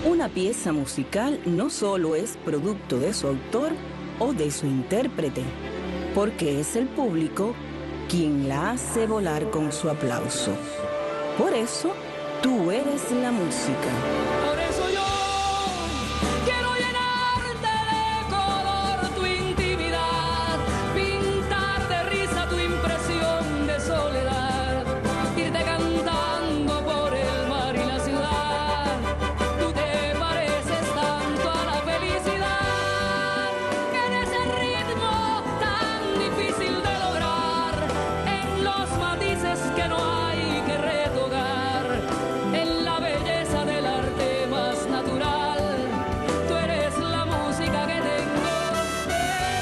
Una pieza musical no solo es producto de su autor o de su intérprete, porque es el público quien la hace volar con su aplauso. Por eso, tú eres la música. Por eso yo quiero llenarte de color tu intimidad, pintar de risa tu impresión de soledad, irte cantando por el mar y la ciudad. Tú te pareces tanto a la felicidad, que en ese ritmo tan difícil de lograr, en los matices que no hay que retocar, en la belleza del arte más natural, tú eres la música que tengo que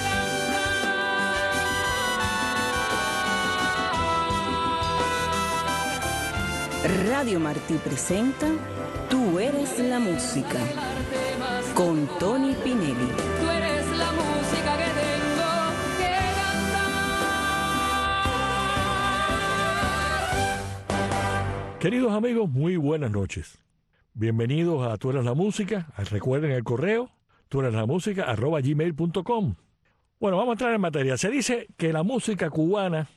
cantar. Radio Martí presenta Tú eres la música, con Tony Pinelli. Tú eres la música que tengo que cantar. Queridos amigos, muy buenas noches. Bienvenidos a Tú eres la música. Recuerden el correo, tuereslamusica@gmail.com. Bueno, vamos a entrar en materia. Se dice que la música cubana,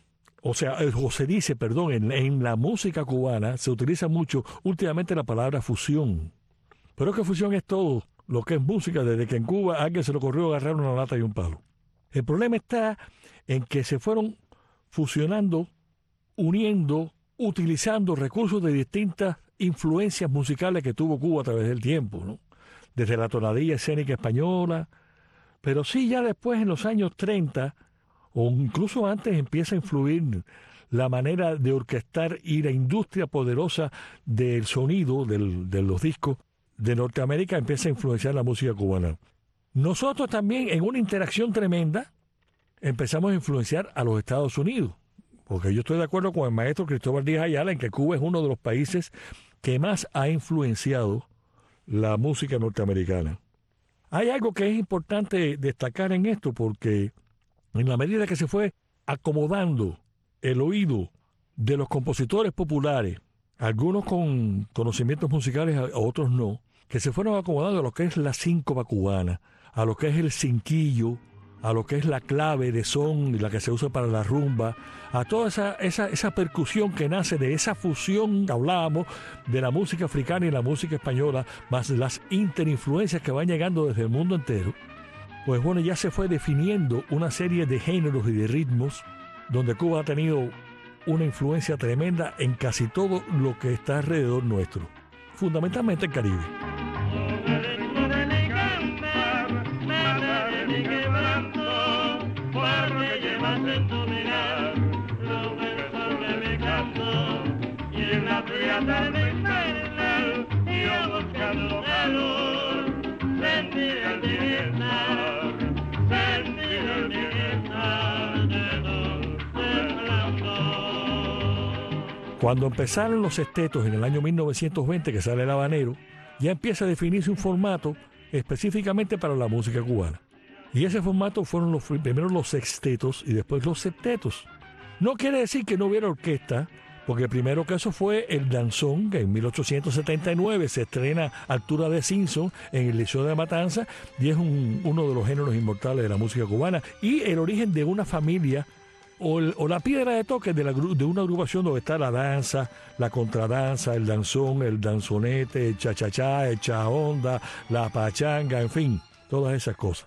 en la música cubana se utiliza mucho últimamente la palabra fusión. Pero es que fusión es todo lo que es música, desde que en Cuba a alguien se le ocurrió agarrar una lata y un palo. El problema está en que se fueron fusionando, uniendo, utilizando recursos de distintas influencias musicales que tuvo Cuba a través del tiempo, ¿no? Desde la tonadilla escénica española, pero sí ya después en los años 30, o incluso antes, empieza a influir la manera de orquestar y la industria poderosa del sonido de los discos de Norteamérica empieza a influenciar la música cubana. Nosotros también, en una interacción tremenda, empezamos a influenciar a los Estados Unidos, porque yo estoy de acuerdo con el maestro Cristóbal Díaz Ayala en que Cuba es uno de los países que más ha influenciado la música norteamericana. Hay algo que es importante destacar en esto, porque en la medida que se fue acomodando el oído de los compositores populares, algunos con conocimientos musicales, a otros no, que se fueron acomodando a lo que es la síncopa cubana, a lo que es el cinquillo, a lo que es la clave de son, la que se usa para la rumba, a toda esa percusión que nace de esa fusión que hablábamos de la música africana y la música española, más las interinfluencias que van llegando desde el mundo entero. Pues bueno, ya se fue definiendo una serie de géneros y de ritmos donde Cuba ha tenido una influencia tremenda en casi todo lo que está alrededor nuestro, fundamentalmente el Caribe. Cuando empezaron los sextetos en el año 1920, que sale el habanero, ya empieza a definirse un formato específicamente para la música cubana. Y ese formato fueron primero los sextetos y después los septetos. No quiere decir que no hubiera orquesta, porque el primero que eso fue el danzón, que en 1879 se estrena Altura de Simpson en el Liceo de Matanza, y es uno de los géneros inmortales de la música cubana, y el origen de una familia, o la piedra de toque de una agrupación donde está la danza, la contradanza, el danzón, el danzonete, el cha-cha-cha, el cha-onda, la pachanga, en fin, todas esas cosas.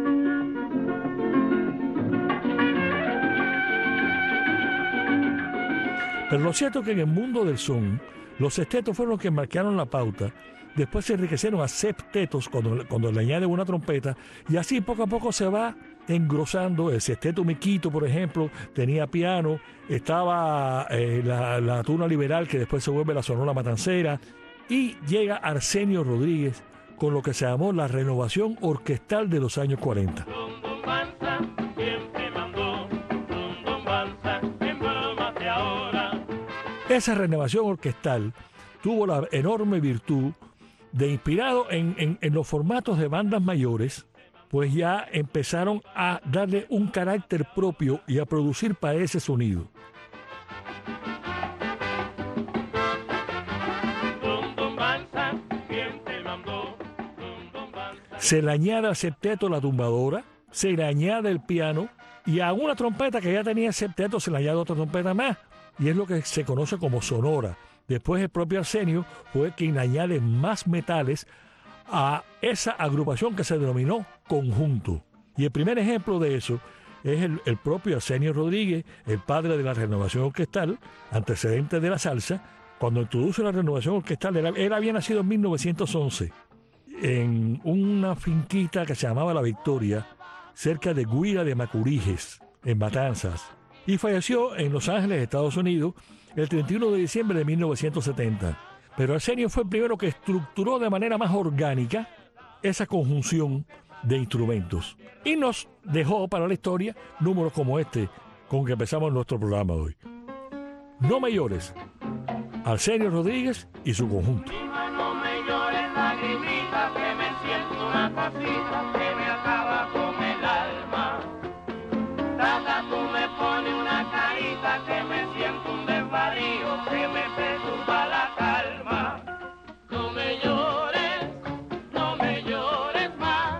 Pero lo cierto es que en el mundo del son, los sextetos fueron los que marcaron la pauta. Después se enriquecieron a septetos cuando le añaden una trompeta, y así poco a poco se va engrosando. El sexteto Miquito, por ejemplo, tenía piano, estaba la tuna liberal, que después se vuelve la sonora matancera, y llega Arsenio Rodríguez con lo que se llamó la renovación orquestal de los años 40. Esa renovación orquestal tuvo la enorme virtud de, inspirado en los formatos de bandas mayores, pues ya empezaron a darle un carácter propio y a producir para ese sonido. se le añade al septeto la tumbadora, se le añade el piano y a una trompeta que ya tenía el septeto se le añade otra trompeta más. Y es lo que se conoce como sonora. Después el propio Arsenio fue quien añade más metales a esa agrupación que se denominó conjunto. Y el primer ejemplo de eso es el propio Arsenio Rodríguez, el padre de la renovación orquestal, antecedente de la salsa. Cuando introduce la renovación orquestal, él había nacido en 1911 en una finquita que se llamaba La Victoria, cerca de Guira de Macuriges, en Matanzas, y falleció en Los Ángeles, Estados Unidos, el 31 de diciembre de 1970. Pero Arsenio fue el primero que estructuró de manera más orgánica esa conjunción de instrumentos y nos dejó para la historia números como este con que empezamos nuestro programa hoy. No me llores, Arsenio Rodríguez y su conjunto. No me llores, lagrimita, que me siento una cosita que me acaba con el alma. Tata, tú me pones una carita que me siento un desvarío que me perturba la calma. No me llores, no me llores más.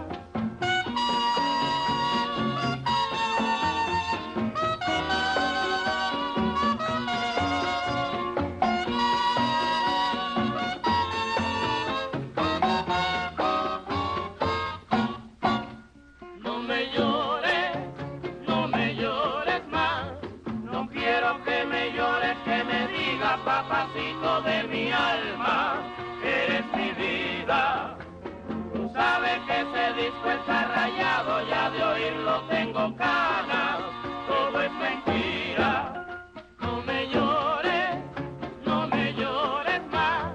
No me llores, no me llores más. No quiero que me llores, que me digas, papacito de mi alma, eres mi vida. Tú sabes que ese disco está rayado, ya de oírlo tengo ganas, todo es mentira. No me llores, no me llores más.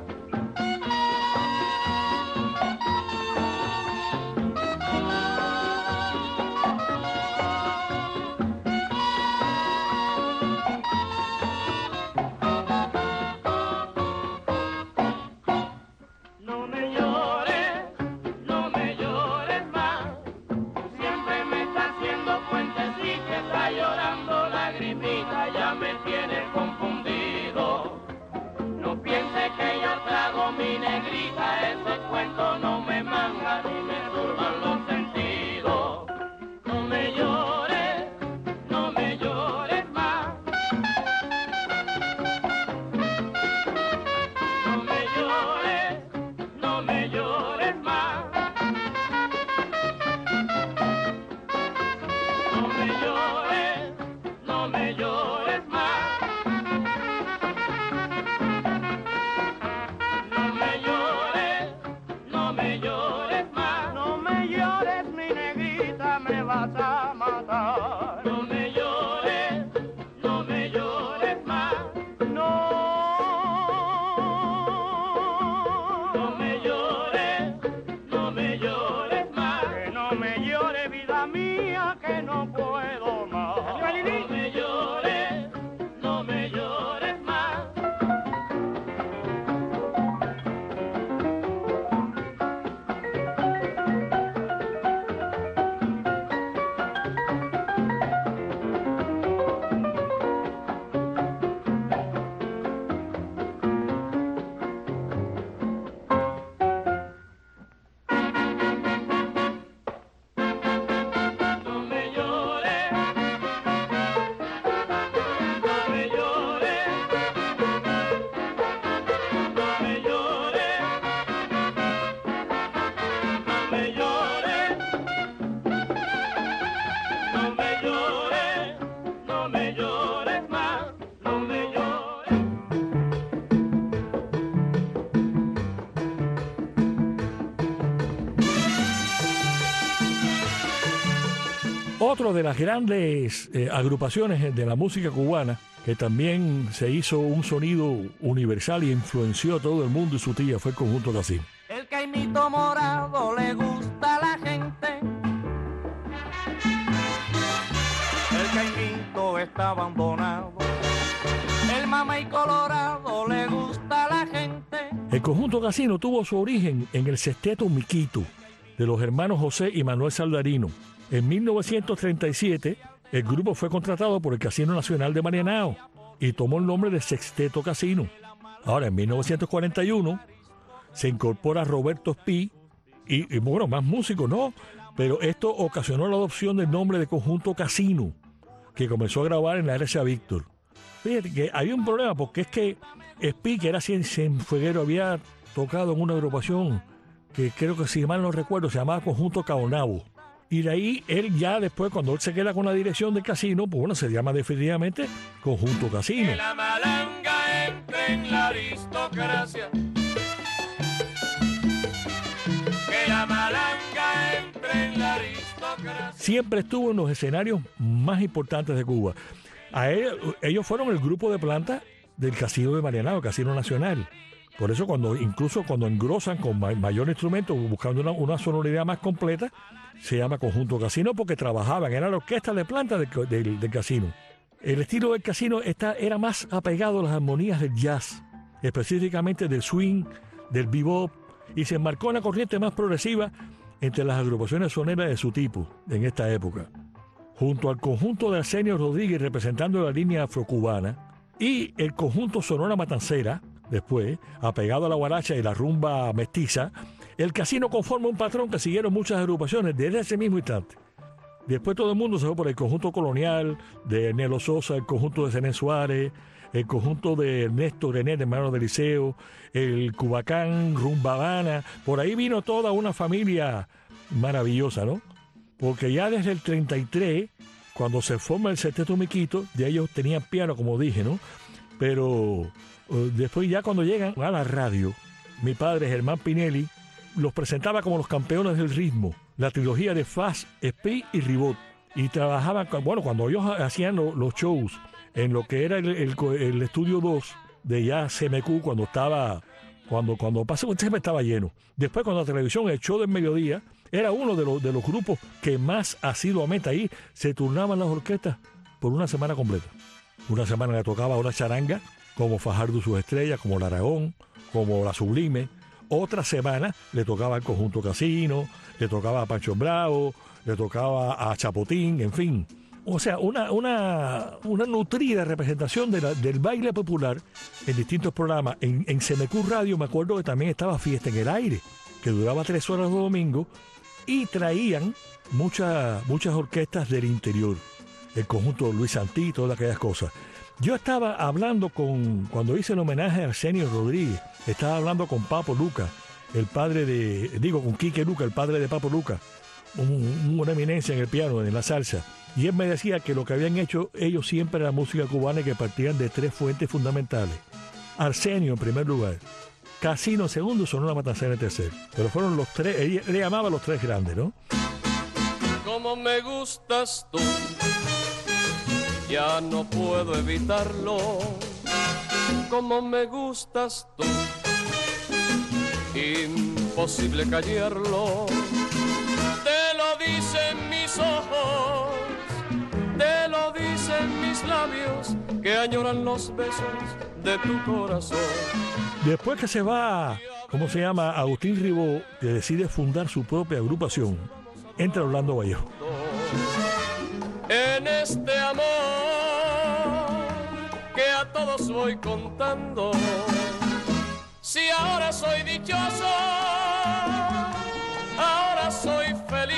No me llores, no me llores más. Siempre me está haciendo puentecita, está llorando lagrimita, ya me tiene confundido. No piense que yo trago mi negrita, ese cuento no me manga ni me turban los sentidos. No me llores, no me llores más. No me llores, no me llores más. No me llores, no me llores más. No me llores, no me llores más. No me llores, mi negrita, me vas a matar. No me llores, no me llores más. No. No me llores, no me llores más. Que no me llores, vida mía, que no puedo más. No me llores, no me llores más. No me llores, no me llores, no me llores, no me llores, no me llores, no me llores más, no me llores. Otro de las grandes agrupaciones de la música cubana, que también se hizo un sonido universal y influenció a todo el mundo y su tía, fue el conjunto Casino. El caimito morado le gusta a la gente. El caimito está abandonado. El mamey colorado le gusta a la gente. El conjunto Casino tuvo su origen en el sexteto Miquito de los hermanos José y Manuel Saldarino. En 1937, el grupo fue contratado por el Casino Nacional de Marianao y tomó el nombre de Sexteto Casino. Ahora, en 1941, se incorpora Roberto Espí Y bueno, más músicos, ¿no? Pero esto ocasionó la adopción del nombre de Conjunto Casino, que comenzó a grabar en la RCA Víctor. Fíjate que había un problema, porque es que Espí, que era cienfueguero, había tocado en una agrupación que creo que, si mal no recuerdo, se llamaba Conjunto Caonabo. Y de ahí, él ya después, cuando él se queda con la dirección del casino, pues bueno, se llama definitivamente Conjunto Casino. Que la malanga entre en la aristocracia. Que la malanga entre en la aristocracia. Siempre estuvo en los escenarios más importantes de Cuba. Ellos fueron el grupo de planta del Casino de Marianao, el Casino Nacional. Por eso incluso cuando engrosan con mayor instrumento, buscando una sonoridad más completa, se llama Conjunto Casino, porque trabajaban, era la orquesta de planta del casino. El estilo del casino era más apegado a las armonías del jazz, específicamente del swing, del bebop, y se enmarcó en la corriente más progresiva entre las agrupaciones soneras de su tipo en esta época. Junto al conjunto de Arsenio Rodríguez, representando la línea afrocubana, y el conjunto Sonora Matancera, después, apegado a la guaracha y la rumba mestiza, el casino conforma un patrón que siguieron muchas agrupaciones desde ese mismo instante. Después todo el mundo se fue por el conjunto colonial de Nelo Sosa, el conjunto de Zenén Suárez, el conjunto de Ernesto René, de hermano de Liceo, el Cubacán, Rumba Habana. Por ahí vino toda una familia maravillosa, ¿no? Porque ya desde el 33, cuando se forma el Sexteto Miquito, ya ellos tenían piano, como dije, ¿no? Pero después, ya cuando llegan a la radio, mi padre Germán Pinelli los presentaba como los campeones del ritmo, la trilogía de Faz, Espí y Ribot. Y trabajaban, bueno, cuando ellos hacían los shows en lo que era el estudio 2 de ya CMQ, cuando pasó, siempre estaba lleno. Después, cuando la televisión, el show del mediodía, era uno de los grupos que más asiduamente ahí se turnaban las orquestas por una semana completa. Una semana le tocaba una charanga, como Fajardo y sus estrellas, como el Aragón, como la Sublime. Otra semana le tocaba al Conjunto Casino, le tocaba a Pancho Bravo, le tocaba a Chapotín, en fin. O sea, una nutrida representación del baile popular en distintos programas. En CMQ Radio me acuerdo que también estaba Fiesta en el Aire, que duraba 3 horas los domingos, y traían muchas orquestas del interior. El conjunto Luis Santí, todas aquellas cosas. Yo estaba hablando cuando hice el homenaje a Arsenio Rodríguez, estaba hablando con Papo Luca, con Quique Luca, el padre de Papo Luca, una eminencia en el piano, en la salsa. Y él me decía que lo que habían hecho ellos siempre era música cubana, y que partían de 3 fuentes fundamentales. Arsenio en primer lugar, Casino en segundo, Sonora Matancera en tercer. Pero fueron los 3, él le llamaba los 3 grandes, ¿no? Como me gustas tú, ya no puedo evitarlo. Como me gustas tú, imposible callarlo. Te lo dicen mis ojos, te lo dicen mis labios, que añoran los besos de tu corazón. Después que se va, ¿cómo se llama? Agustín Ribó, que decide fundar su propia agrupación, entra Orlando Vallejo. En este amor que a todos voy contando, si ahora soy dichoso, ahora soy feliz,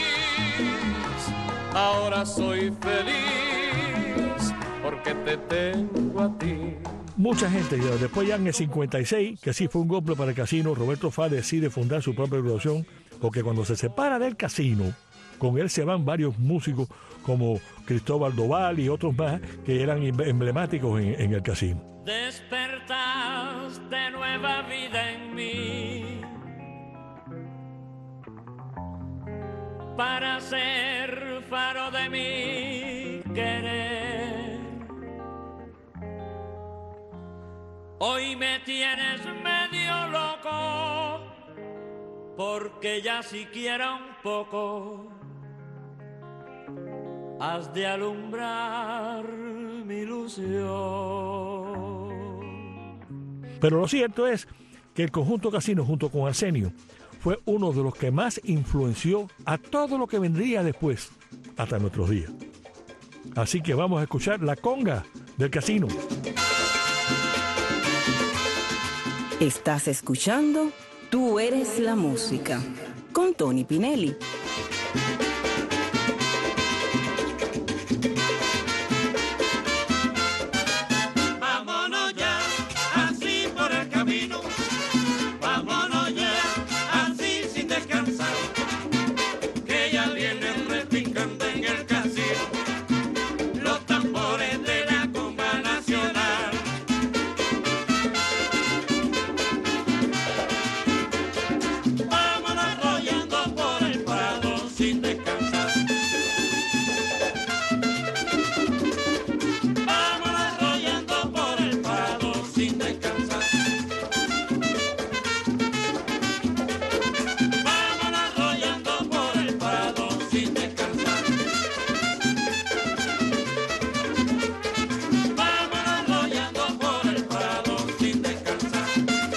ahora soy feliz, porque te tengo a ti. Mucha gente, después ya en el 56, que sí fue un golpe para el casino, Roberto Fá decide fundar su propia agrupación, porque cuando se separa del casino, con él se van varios músicos como Cristóbal Doval y otros más que eran emblemáticos en el casino. Despertaste nueva vida en mí, para ser faro de mi querer. Hoy me tienes medio loco, porque ya siquiera un poco has de alumbrar mi ilusión. Pero lo cierto es que el conjunto Casino, junto con Arsenio, fue uno de los que más influenció a todo lo que vendría después, hasta nuestros días. Así que vamos a escuchar la conga del casino. Estás escuchando Tú eres la música, con Tony Pinelli. Vámonos ya, así por el camino. Vámonos ya, así sin descansar. Que ya viene repincando en el casino los tambores de la comba nacional. Vámonos rollando por el prado sin descansar. Vámonos rollando por el prado sin descansar. Vámonos rollando por el prado sin descansar. Vámonos rollando por el prado sin descansar.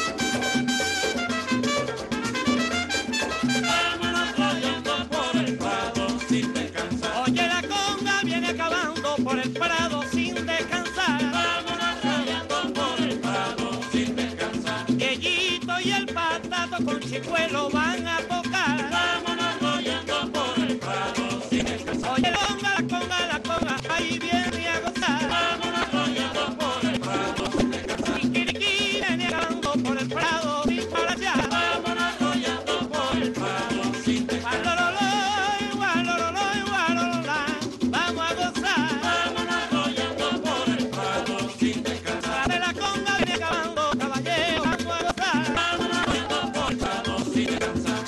Vámonos rollando por el prado sin descansar. Oye, la conga viene acabando por el prado sin descansar. Vámonos rollando por el prado sin descansar. Yeyito y el patato con chicuelo van a tocar. Vámonos rollando por el prado sin descansar. Oye, la conga, ahí viene a gozar. Vámonos rollando por el prado sin descansar. Kikiriki viene acabando por el prado sin para allá. Vámonos rollando por el prado sin descansar. Vamos a gozar. Vámonos rollando por el prado sin descansar. De la conga viene acabando, caballero, vamos a gozar. Vámonos rollando por el prado sin descansar.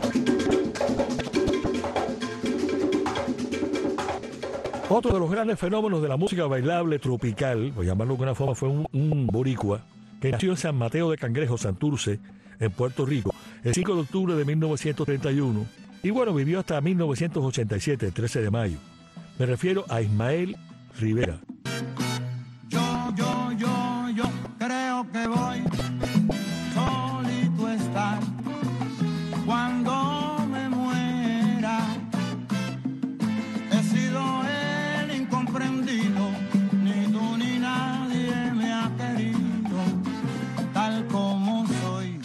Otro de los grandes fenómenos de la música bailable tropical, por llamarlo de alguna forma, fue un boricua que nació en San Mateo de Cangrejo, Santurce, en Puerto Rico, el 5 de octubre de 1931. Y bueno, vivió hasta 1987, el 13 de mayo. Me refiero a Ismael Rivera. Yo creo que voy solito a estar cuando me muera. He sido el incomprendido, ni tú ni nadie me ha querido tal como soy.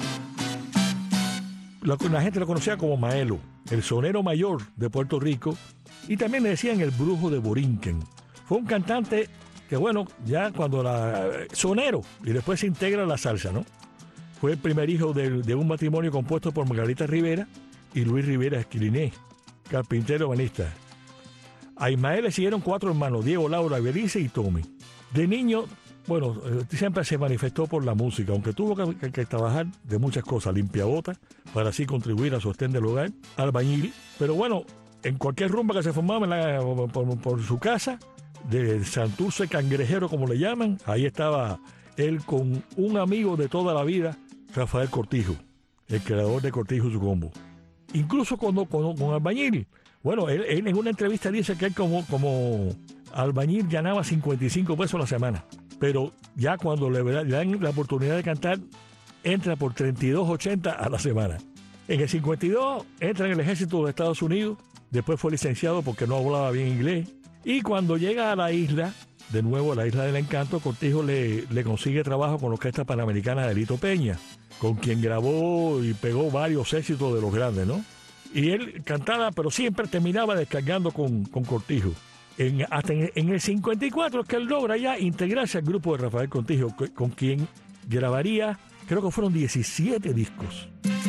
La gente lo conocía como Maelo, el sonero mayor de Puerto Rico, y también le decían el brujo de Borinquen. Fue un cantante que, bueno, ya cuando sonero, y después se integra a la salsa, ¿no? Fue el primer hijo de un matrimonio compuesto por Margarita Rivera y Luis Rivera Esquiliné, carpintero banista. A Ismael le siguieron 4 hermanos, Diego, Laura, Belice y Tommy. De niño, bueno, siempre se manifestó por la música, aunque tuvo que trabajar de muchas cosas, limpiabotas, para así contribuir a sostén del hogar, albañil. Pero bueno, en cualquier rumba que se formaba por su casa, de Santurce Cangrejero, como le llaman, ahí estaba él con un amigo de toda la vida, Rafael Cortijo, el creador de Cortijo y su combo. Incluso con albañil. Bueno, él en una entrevista dice que él como albañil ganaba 55 pesos a la semana. Pero ya cuando le dan la oportunidad de cantar, entra por 32.80 a la semana. En el 52 entra en el ejército de Estados Unidos, después fue licenciado porque no hablaba bien inglés. Y cuando llega a la isla, de nuevo a la Isla del Encanto, Cortijo le consigue trabajo con la Orquesta Panamericana de Lito Peña, con quien grabó y pegó varios éxitos de los grandes, ¿no? Y él cantaba, pero siempre terminaba descargando con Cortijo. Hasta en el 54 es que él logra ya integrarse al grupo de Rafael Cortijo, con quien grabaría, creo que fueron 17 discos.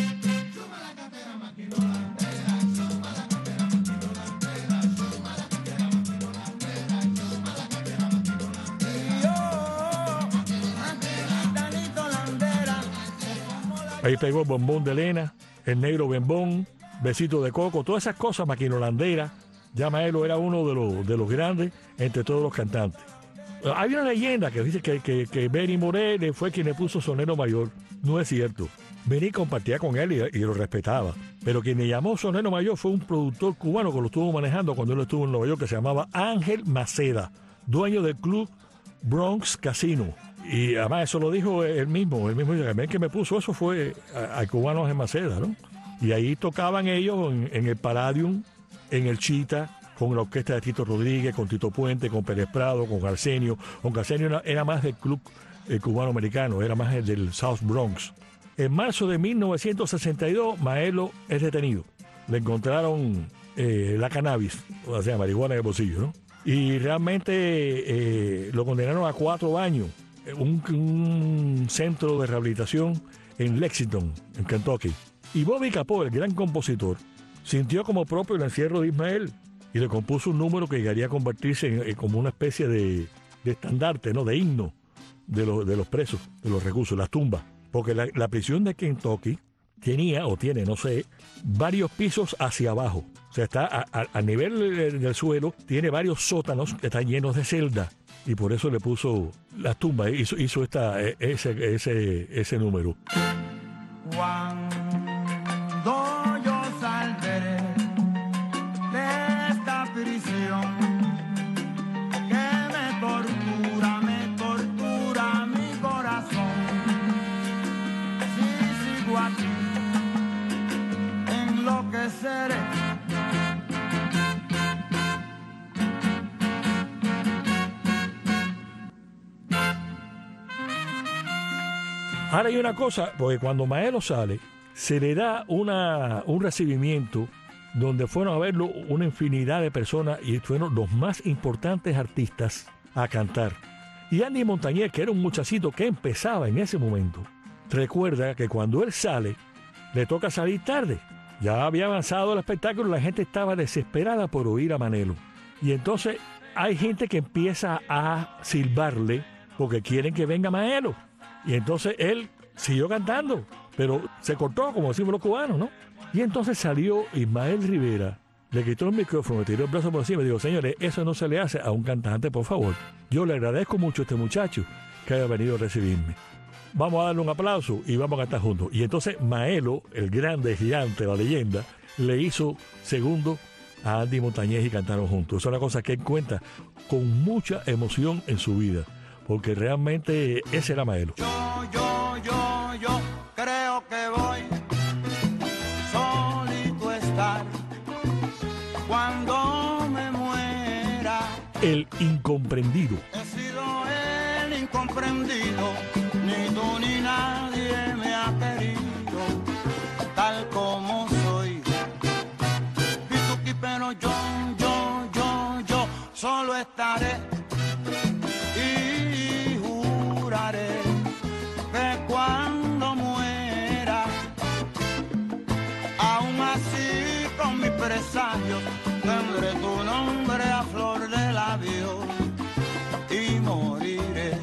Ahí pegó el Bombón de Elena, el Negro Bembón, Besito de Coco, todas esas cosas, Maquinolandera. Ya Maelo era uno de los grandes entre todos los cantantes. Hay una leyenda que dice que Benny Morel fue quien le puso sonero mayor. No es cierto. Benny compartía con él y lo respetaba. Pero quien le llamó sonero mayor fue un productor cubano que lo estuvo manejando cuando él estuvo en Nueva York, que se llamaba Ángel Maceda, dueño del club Bronx Casino. Y además eso lo dijo él mismo dijo, el que me puso eso fue al cubano Ángel Maceda, ¿no? Y ahí tocaban ellos en el Palladium, en el Chita, con la orquesta de Tito Rodríguez, con Tito Puente, con Pérez Prado, con Arsenio. Aunque Arsenio era más del club cubano-americano, era más el del South Bronx. En marzo de 1962, Maelo es detenido. Le encontraron la cannabis, o sea, marihuana en el bolsillo, ¿no? Y realmente lo condenaron a 4 años en un centro de rehabilitación en Lexington, en Kentucky. Y Bobby Capó, el gran compositor, sintió como propio el encierro de Ismael y le compuso un número que llegaría a convertirse en como una especie de estandarte, ¿no? De himno de los presos, de los reclusos, las tumbas. Porque la prisión de Kentucky tenía, o tiene, no sé, varios pisos hacia abajo. O sea, está a nivel del suelo, tiene varios sótanos que están llenos de celdas. Y por eso le puso las tumbas, hizo ese número. Cuando yo saldré de esta prisión que me tortura mi corazón. Si sigo aquí, enloqueceré. Ahora hay una cosa, porque cuando Maelo sale, se le da un recibimiento donde fueron a verlo una infinidad de personas y fueron los más importantes artistas a cantar. Y Andy Montañez, que era un muchachito que empezaba en ese momento, recuerda que cuando él sale, le toca salir tarde. Ya había avanzado el espectáculo, la gente estaba desesperada por oír a Maelo. Y entonces hay gente que empieza a silbarle porque quieren que venga Maelo. Y entonces él siguió cantando, pero se cortó, como decimos los cubanos, ¿no? Y entonces salió Ismael Rivera, le quitó el micrófono, le tiró el brazo por encima y dijo: señores, eso no se le hace a un cantante, por favor. Yo le agradezco mucho a este muchacho que haya venido a recibirme. Vamos a darle un aplauso y vamos a cantar juntos. Y entonces Maelo, el grande gigante, la leyenda, le hizo segundo a Andy Montañez y cantaron juntos. Es una cosa que él cuenta con mucha emoción en su vida, porque realmente ese era Maelo. Yo creo que voy solito a estar cuando me muera. El incomprendido. He sido el incomprendido, ni tú ni nadie me ha querido tal como soy. Pero yo solo estaré y juraré que cuando muera, aún así con mis presagios, tendré tu nombre a flor de labios y moriré.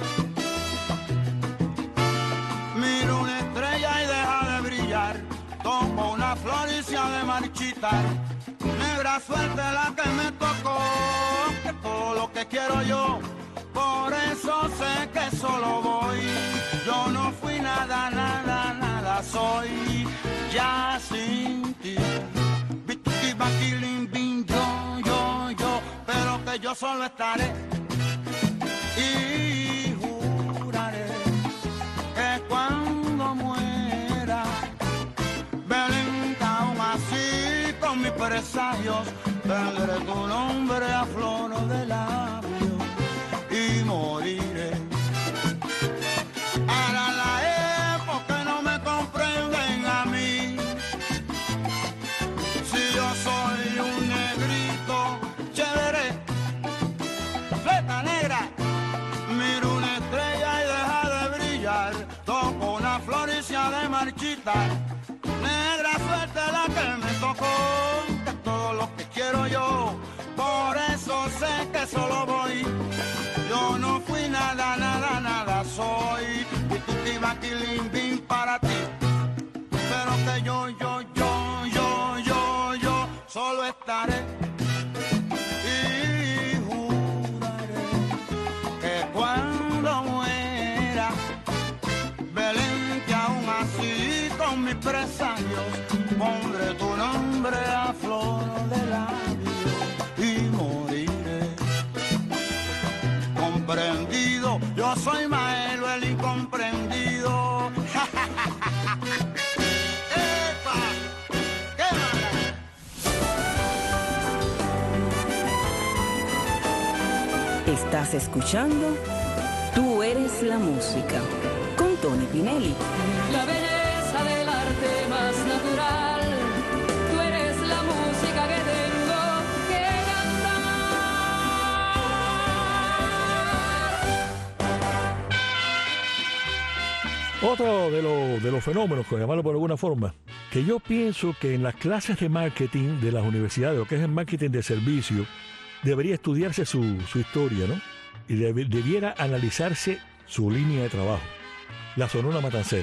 Miro una estrella y deja de brillar, tomo una flor y se ha de marchitar. Negra suerte la que me tocó, que todo lo que quiero yo, por eso sé que solo voy. Yo no fui nada, soy ya sin ti. Bituki, baquilín, bin, yo, pero que yo solo estaré y juraré que cuando muera, Belén, aún así con mis presagios, tendré tu nombre a flor de labios y moriré. Ahora la época no me comprenden a mí, si yo soy un negrito chévere, fleta negra, miro una estrella y deja de brillar, toco una flor y se ha de marchitar. Negra suerte la que me tocó, que todo lo que quiero yo, por eso sé que solo voy. Yo no fui nada, soy Bituki, baquilín, bin para ti. Pero que yo solo estaré y juraré que cuando muera, Belén, que aún así con mis presagios, pondré tu nombre a flor de labios y moriré. Comprendido, yo soy Maelo el incomprendido. ¡Epa! ¡Qué mala! Estás escuchando Tú eres la música con Tony Pinelli. La belleza del arte más natural, tú eres la música que tengo que cantar. Otro de los fenómenos, por llamarlo por alguna forma, que yo pienso que en las clases de marketing de las universidades, lo que es el marketing de servicio, debería estudiarse su historia, ¿no? Y debiera analizarse su línea de trabajo, la Sonora Matancera.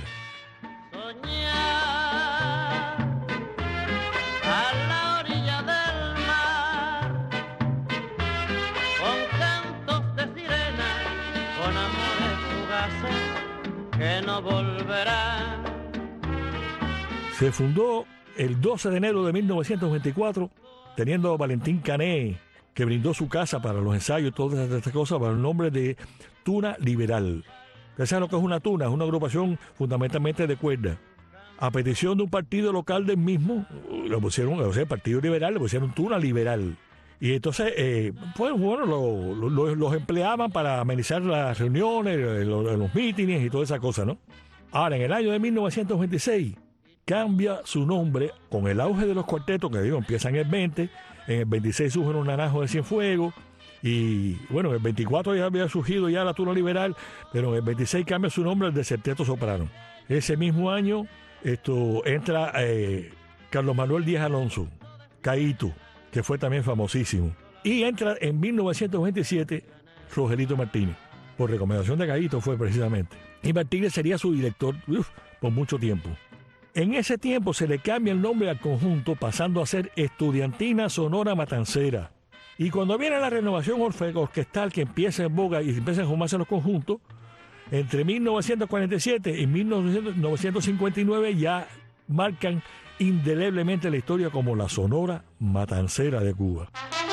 Soñar a la orilla del mar, con cantos de sirena, con amores fugaces que no volverán. Se fundó el 12 de enero de 1924, teniendo a Valentín Cané, que brindó su casa para los ensayos y todas estas cosas, bajo el nombre de Tuna Liberal. ¿Ustedes saben lo que es una tuna? Es una agrupación fundamentalmente de cuerda. A petición de un partido local del mismo, lo pusieron, o sea, el Partido Liberal, le pusieron Tuna Liberal. Y entonces, pues bueno, los empleaban para amenizar las reuniones, los mítines y toda esa cosa, ¿no? Ahora, en el año de 1926, cambia su nombre con el auge de los cuartetos, que digo, empiezan en el 20, en el 26 surge un Naranjo de Cienfuegos, y bueno, en el 24 ya había surgido ya la Tuna Liberal, pero en el 26 cambia su nombre al de Septeto Soprano. Ese mismo año entra Carlos Manuel Díaz Alonso, Caíto, que fue también famosísimo. Y entra en 1927 Rogelito Martínez, por recomendación de Caíto fue precisamente. Y Martínez sería su director por mucho tiempo. En ese tiempo se le cambia el nombre al conjunto, pasando a ser Estudiantina Sonora Matancera. Y cuando viene la renovación orquestal que empieza en boga y empiezan a formarse los conjuntos, entre 1947 y 1959 ya marcan indeleblemente la historia como la Sonora Matancera de Cuba.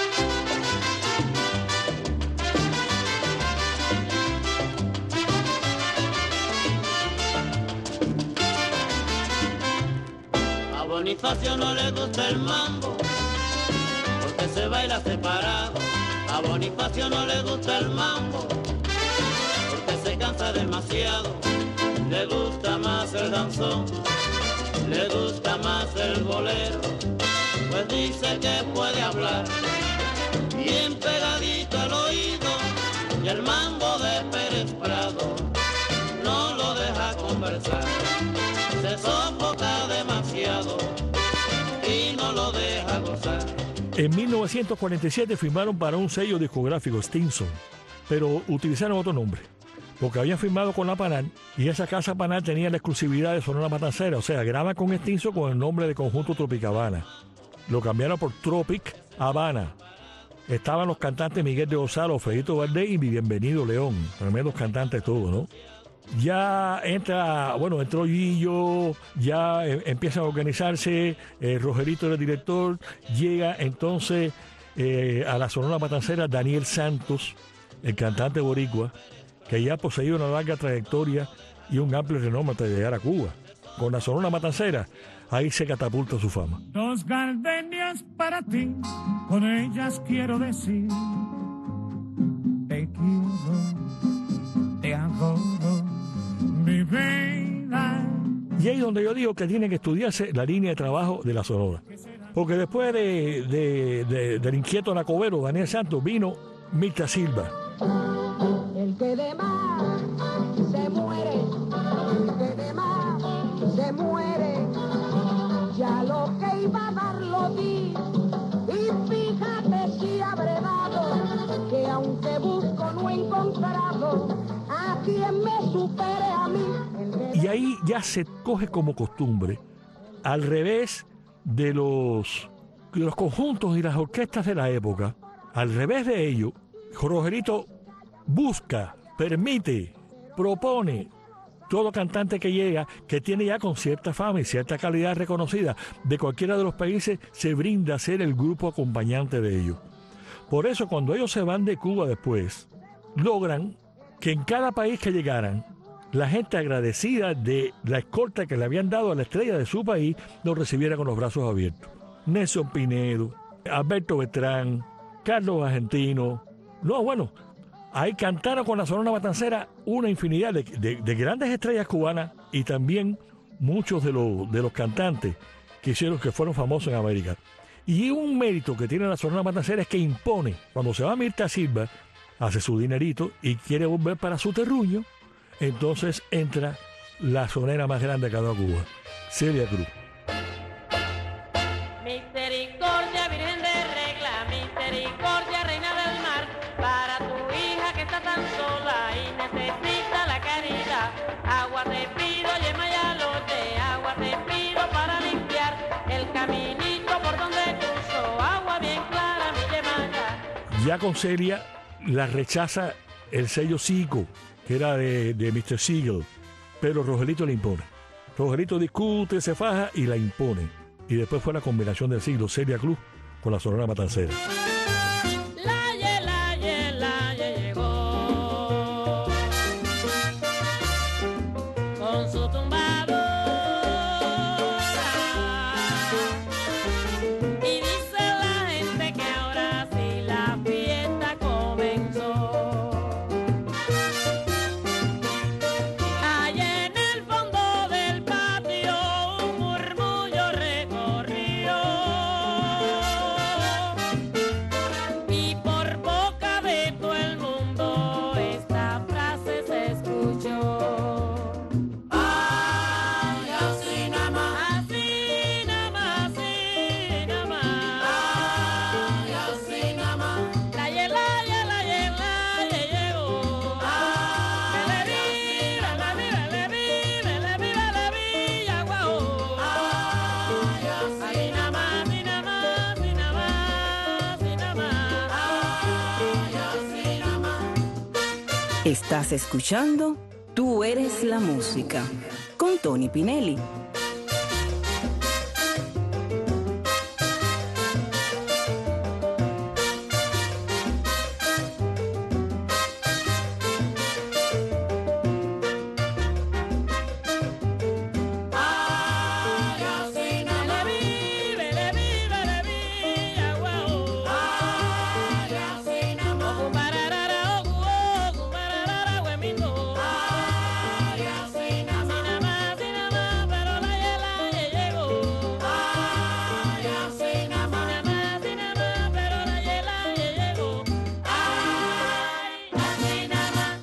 A Bonifacio no le gusta el mambo, porque se baila separado. A Bonifacio no le gusta el mambo, porque se cansa demasiado. Le gusta más el danzón, le gusta más el bolero, pues dice que puede hablar bien pegadito al oído, y el mambo de Pérez Prado no lo deja conversar. Se sofoca demasiado y no lo deja gozar. En 1947 firmaron para un sello discográfico, Stinson, pero utilizaron otro nombre, porque habían firmado con la Panal y esa casa Panal tenía la exclusividad de Sonora Matancera, o sea, graba con Stinson con el nombre de Conjunto Tropicabana. Lo cambiaron por Tropic Habana. Estaban los cantantes Miguel de Gonzalo, Fredito Valdés y Bienvenido León, tremendos cantantes todos, ¿no? Ya entró Gillo, ya empiezan a organizarse, Rogerito era el director, llega entonces a la Sonora Matancera Daniel Santos, el cantante boricua, que ya poseía una larga trayectoria y un amplio renombre hasta llegar a Cuba. Con la Sonora Matancera, ahí se catapulta su fama. Dos gardenias para ti, con ellas quiero decir, te quiero, te adoro, mi vida. Y ahí es donde yo digo que tiene que estudiarse la línea de trabajo de la Sonora. Porque después del inquieto nacobero Daniel Santos vino Mirta Silva. El que de más se muere, el que de más se muere, ya lo que iba a dar lo di, y fíjate si habré dado, que aunque busco no he encontrado a quien me supere a mí. Y ahí ya se coge como costumbre, al revés de los conjuntos y las orquestas de la época, al revés de ello, Rogerito busca, permite, propone, todo cantante que llega, que tiene ya con cierta fama y cierta calidad reconocida de cualquiera de los países, se brinda a ser el grupo acompañante de ellos. Por eso cuando ellos se van de Cuba después, logran que en cada país que llegaran, la gente agradecida de la escolta que le habían dado a la estrella de su país, los recibiera con los brazos abiertos. Nelson Pinedo, Alberto Beltrán, Carlos Argentino, Ahí cantaron con la Sonora Matancera una infinidad de grandes estrellas cubanas y también muchos de los cantantes que fueron famosos en América. Y un mérito que tiene la Sonora Matancera es que impone. Cuando se va Mirta Silva, hace su dinerito y quiere volver para su terruño, entonces entra la sonera más grande que ha dado Cuba, Celia Cruz. Misericordia, Virgen de regla, misericordia, reina del mar, para tu hija que está tan sola y necesita la caridad. Agua te pido, yema y alote, agua te pido para limpiar el caminito por donde cruzo, agua bien clara, mi yema. Ya con Celia la rechaza el sello Zico, que era de Mr. Siegel, pero Rogelito le impone. Rogelito discute, se faja y la impone. Y después fue la combinación del siglo, Celia Cruz con la Sonora Matancera. La ye llegó con su tumbadora y dice la gente que ahora sí la fiesta comenzó. Allá en el fondo del patio un murmullo recorrió y por boca de todo el mundo esta frase se escuchó. Ay, así nada más, así nada más, así nada más. Ay, así nada más. La ye llegó. Ay, le vi, aguao. Ay, así nada más, así nada más, así nada más, así nada más. Ay, así nada más. Estás escuchando Tú eres la música con Tony Pinelli. Ay, así nada más. Le vi, aguao. Ay, así nada más. Ocupararara, ocupararara, huemito. Ay, así nada más, pero la ye llegó. Ay, así nada más, pero la ye llegó. Ay, así nada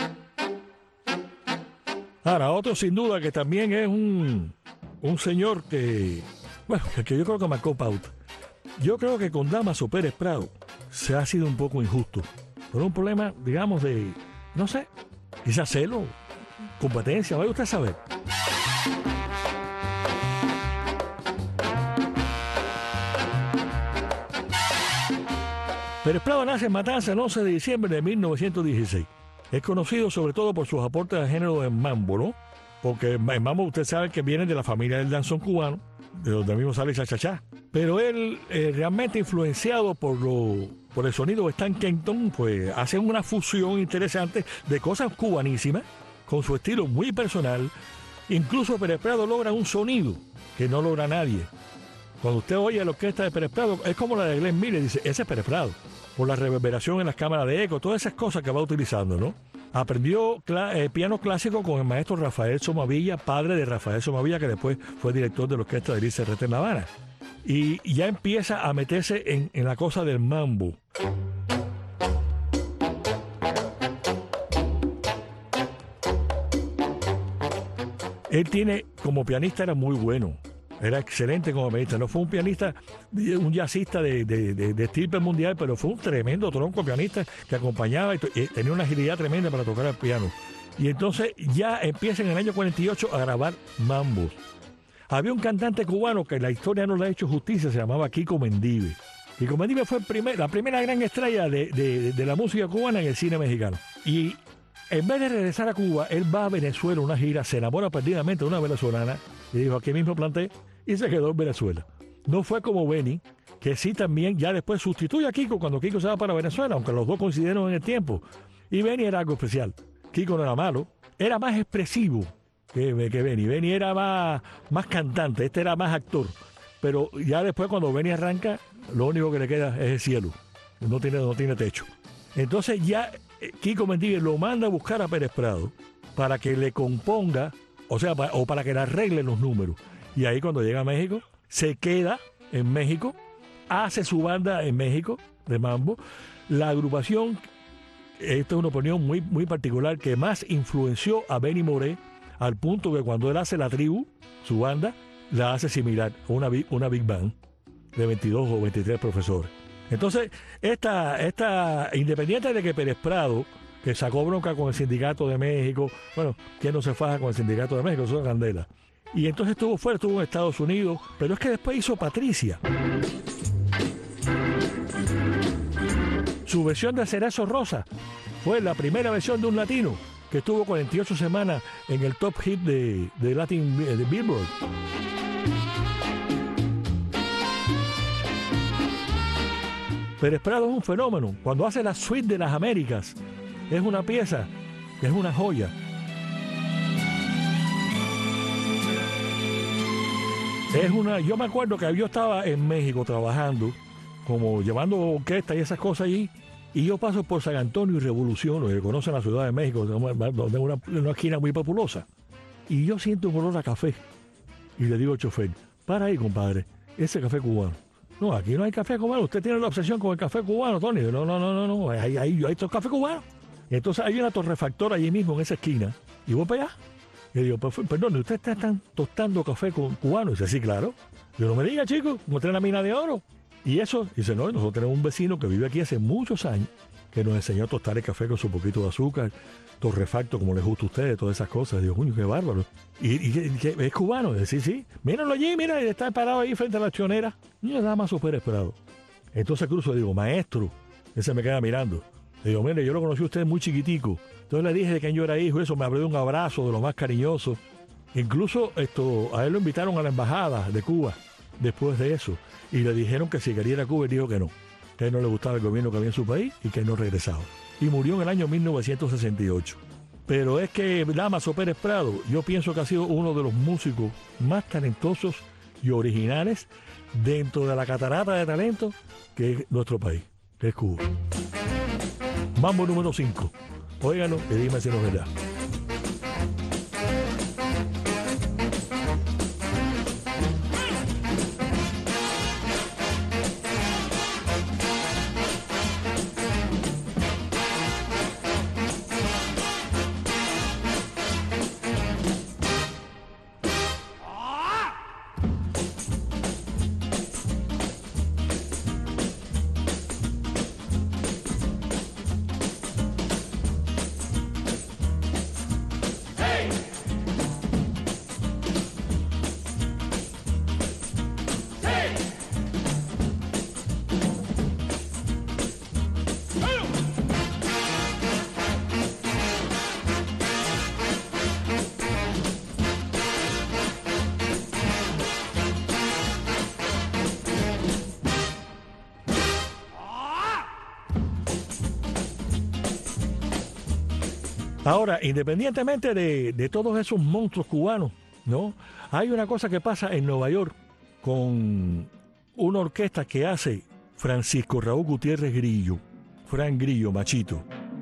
más. Ahora, otro sin duda que también es un señor que, bueno, que yo creo que marcó pauta. Yo creo que con Damaso Pérez Prado se ha sido un poco injusto. Por un problema, digamos, de, no sé, quizás celo, competencia, vaya usted a saber. Pérez Prado nace en Matanzas el 11 de diciembre de 1916. Es conocido sobre todo por sus aportes al género de mambo, ¿no? Porque el mambo usted sabe que viene de la familia del danzón cubano, de donde mismo sale cha-cha-cha. Pero él, realmente influenciado por el sonido de Stan Kenton, pues hace una fusión interesante de cosas cubanísimas, con su estilo muy personal. Incluso Pérez Prado logra un sonido que no logra nadie. Cuando usted oye la orquesta de Pérez Prado, es como la de Glenn Miller, dice, ese es Pérez Prado. Por la reverberación en las cámaras de eco, todas esas cosas que va utilizando, ¿no? Aprendió piano clásico con el maestro Rafael Somavilla, padre de Rafael Somavilla, que después fue director de la orquesta de Luis Serrete en La Habana. Y ya empieza a meterse en la cosa del mambo. Él tiene, como pianista era muy bueno. Era excelente como pianista. No fue un pianista, un jazzista de estirpe mundial, pero fue un tremendo tronco pianista que acompañaba y tenía una agilidad tremenda para tocar el piano. Y entonces ya empieza en el año 48 a grabar mambos. Había un cantante cubano que la historia no le ha hecho justicia, se llamaba Kiko Mendive. Kiko Mendive fue la primera gran estrella de la música cubana en el cine mexicano. Y en vez de regresar a Cuba, él va a Venezuela, una gira, se enamora perdidamente de una venezolana y dijo, aquí mismo planté, y se quedó en Venezuela. No fue como Benny, que sí también ya después sustituye a Kiko cuando Kiko se va para Venezuela, aunque los dos coincidieron en el tiempo. Y Benny era algo especial. Kiko no era malo, era más expresivo que Benny. Benny era más cantante, este era más actor. Pero ya después cuando Benny arranca, lo único que le queda es el cielo. No tiene techo. Entonces ya Kiko Mendívil lo manda a buscar a Pérez Prado para que le componga, o sea, o para que le arregle los números. Y ahí cuando llega a México, se queda en México, hace su banda en México de mambo. La agrupación, esta es una opinión muy, muy particular, que más influenció a Benny Moré, al punto que cuando él hace La Tribu, su banda, la hace similar a una big band de 22 o 23 profesores. Entonces, esta independiente de que Pérez Prado, que sacó bronca con el Sindicato de México, bueno, ¿quién no se faja con el Sindicato de México? Eso es candela. Y entonces estuvo fuera, estuvo en Estados Unidos, pero es que después hizo Patricia. Su versión de Cerezo Rosa fue la primera versión de un latino que estuvo 48 semanas en el top hit de Latin de Billboard. Pérez Prado es un fenómeno. Cuando hace la suite de las Américas, es una pieza que es una joya. Yo me acuerdo que yo estaba en México trabajando, como llevando orquesta y esas cosas allí, y yo paso por San Antonio y Revolución, lo que conocen la Ciudad de México, donde es una esquina muy populosa, y yo siento un olor a café, y le digo al chofer, para ahí, compadre, ese café cubano. No, aquí no hay café cubano. Usted tiene la obsesión con el café cubano, Tony. No. Hay café cubano. Y entonces hay una torrefactora allí mismo en esa esquina. Y voy para allá. Y digo, perdón, ¿usted está tostando café cubano? Y dice, sí, claro. Yo no me diga, chico, no tiene la mina de oro. Y eso, dice, no, nosotros tenemos un vecino que vive aquí hace muchos años, que nos enseñó a tostar el café con su poquito de azúcar, torrefacto, como les gusta a ustedes, todas esas cosas. Digo, coño, qué bárbaro. Y es cubano. Dice, sí. Míralo allí, mira, está parado ahí frente a la chonera. Y yo nada más súper esperado. Entonces cruzo y digo, maestro. Ese me queda mirando. Le digo, mire, yo lo conocí a usted muy chiquitico. Entonces le dije de que yo era hijo, eso, me abrió de un abrazo de lo más cariñoso. Incluso a él lo invitaron a la embajada de Cuba después de eso. Y le dijeron que si quería ir a Cuba, él dijo que no. Que a él no le gustaba el gobierno que había en su país y que él no regresaba. Y murió en el año 1968. Pero es que Dámaso Pérez Prado, yo pienso que ha sido uno de los músicos más talentosos y originales dentro de la catarata de talento que es nuestro país, que es Cuba. Mambo número 5. Óiganlo y dime si no es verdad. Ahora, independientemente de todos esos monstruos cubanos, ¿no? Hay una cosa que pasa en Nueva York con una orquesta que hace Francisco Raúl Gutiérrez Grillo, Fran Grillo, Machito.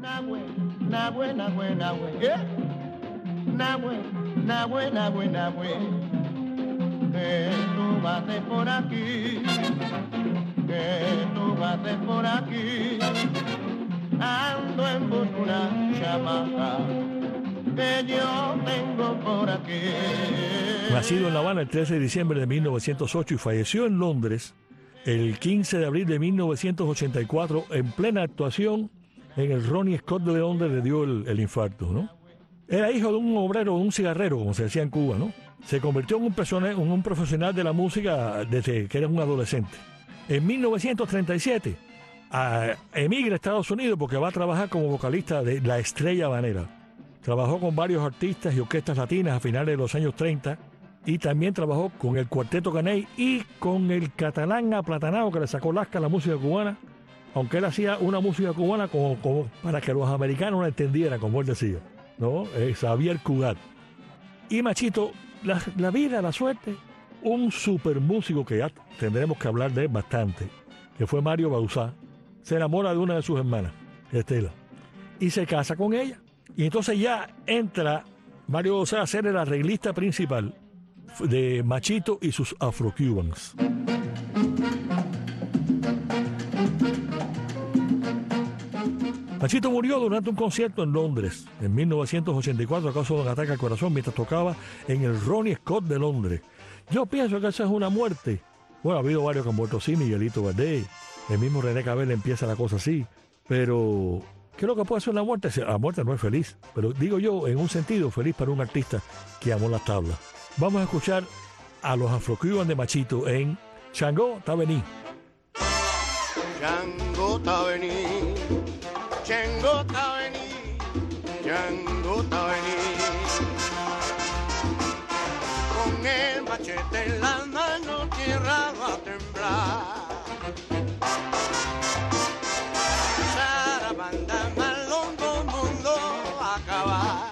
Que tú vas por aquí, que tú vas por aquí. Ando en busca de una chamaca que yo tengo por aquí. Nacido en La Habana el 13 de diciembre de 1908 y falleció en Londres el 15 de abril de 1984 en plena actuación en el Ronnie Scott de Londres, le dio el infarto, ¿no? Era hijo de un obrero, un cigarrero, como se decía en Cuba, ¿no? Se convirtió en un profesional de la música desde que era un adolescente. En 1937 emigra a Estados Unidos porque va a trabajar como vocalista de La Estrella Habanera. Trabajó con varios artistas y orquestas latinas a finales de los años 30 y también trabajó con el Cuarteto Caney y con el catalán aplatanado que le sacó lasca a la música cubana, aunque él hacía una música cubana como para que los americanos la entendieran, como él decía, ¿no? Xavier Cugat. Y Machito, la vida, la suerte, un super músico que ya tendremos que hablar de él bastante, que fue Mario Bauzá. Se enamora de una de sus hermanas, Estela. y se casa con ella. Y entonces ya entra Mario José a ser el arreglista principal de Machito y sus Afro-Cubans. Machito murió durante un concierto en Londres en 1984 a causa de un ataque al corazón mientras tocaba en el Ronnie Scott de Londres. Yo pienso que eso es una muerte. Bueno, ha habido varios que han muerto así, Miguelito Valdés, el mismo René Cabel empieza la cosa así, pero creo que puede ser una muerte. La muerte no es feliz, pero digo yo, en un sentido, feliz para un artista que amó las tablas. Vamos a escuchar a los Afro-Cubans de Machito en Changó Tabení. Changó Tabení, Changó Tabení, Changó Tabení. Con el machete en la mano, tierra va a temblar. Sarabanda, malongo, mundo a acabar.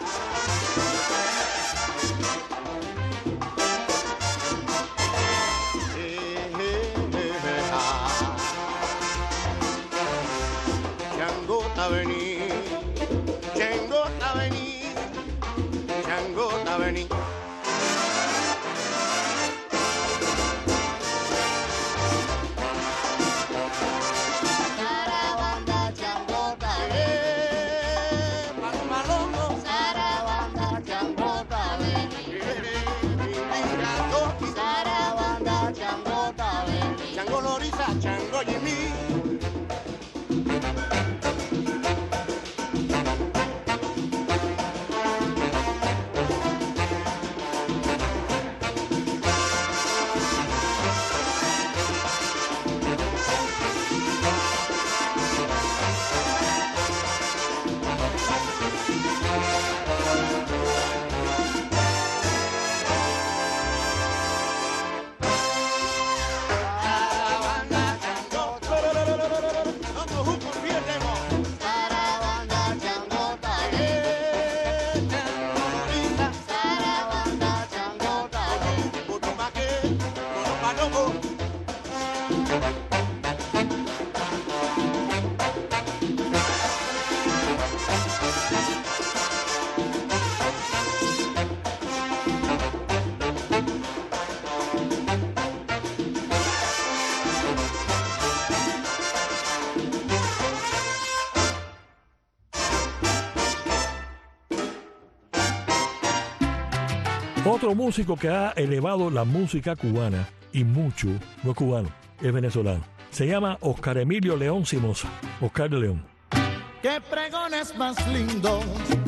Changó Tabení, Changó Tabení, Changó Tabení. Chango Loriza, Chango Jimmy. Otro músico que ha elevado la música cubana, y mucho, no es cubano, es venezolano. Se llama Oscar Emilio León Simosa. Oscar de León. Qué pregones más lindos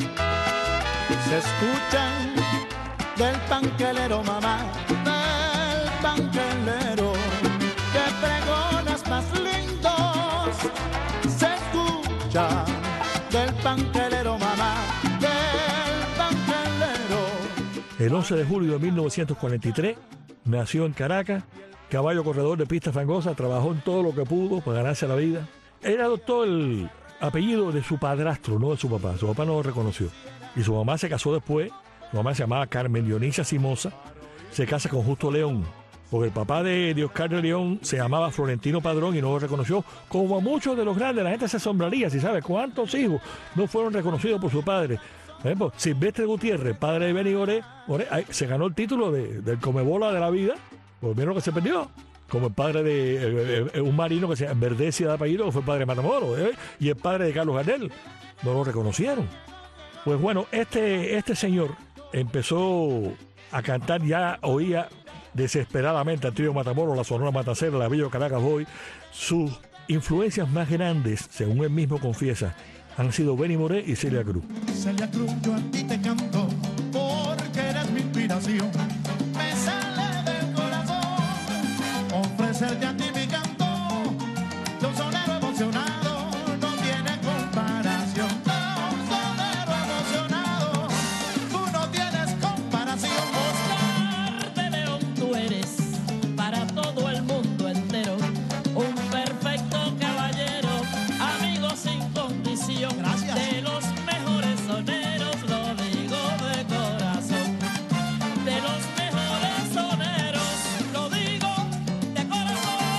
se escuchan del panquelero, mamá, del panquelero. Qué pregones más lindos se escuchan del panquelero, mamá, del panquelero. El 11 de julio de 1943 nació en Caracas, caballo corredor de pista fangosa, trabajó en todo lo que pudo para ganarse la vida. Él adoptó el apellido de su padrastro, no de su papá. Su papá no lo reconoció. Y su mamá se casó después. Su mamá se llamaba Carmen Dionisia Simosa. Se casa con Justo León. Porque el papá de Oscar de León se llamaba Florentino Padrón y no lo reconoció. Como a muchos de los grandes, la gente se asombraría si sabe cuántos hijos no fueron reconocidos por su padre. Por ejemplo, Silvestre Gutiérrez, padre de Benny Goré, se ganó el título del Comebola de la vida. Por lo que se perdió. Como el padre de un marino que se llama Verdesia de apellido, que fue el padre de Matamoros, y el padre de Carlos Gardel. No lo reconocieron. Pues bueno, este señor empezó a cantar, ya oía desesperadamente al trío Matamoros, la Sonora Matancera, la Villa Caracas Boy. Sus influencias más grandes, según él mismo confiesa, han sido Benny Moré y Celia Cruz. Celia Cruz, yo a ti te canto porque eres mi inspiración. Me sale del corazón ofrecerte a ti mi canto. De un sonero emocionado no tiene comparación. De un sonero emocionado tú no tienes comparación. Oscar de León, tú eres para todo el mundo entero un perfecto caballero, amigo sin condición. Gracias. De los mejores soneros, lo digo de corazón. De los mejores soneros, lo digo de corazón.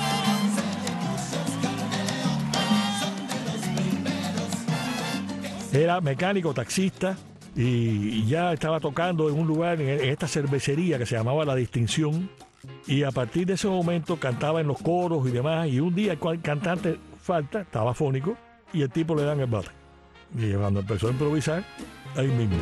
Era mecánico, taxista, y ya estaba tocando en un lugar, en esta cervecería que se llamaba La Distinción, y a partir de ese momento cantaba en los coros y demás, y un día el cantante falta, estaba fónico, y el tipo le dan el bate. Y cuando empezó a improvisar, ahí mismo.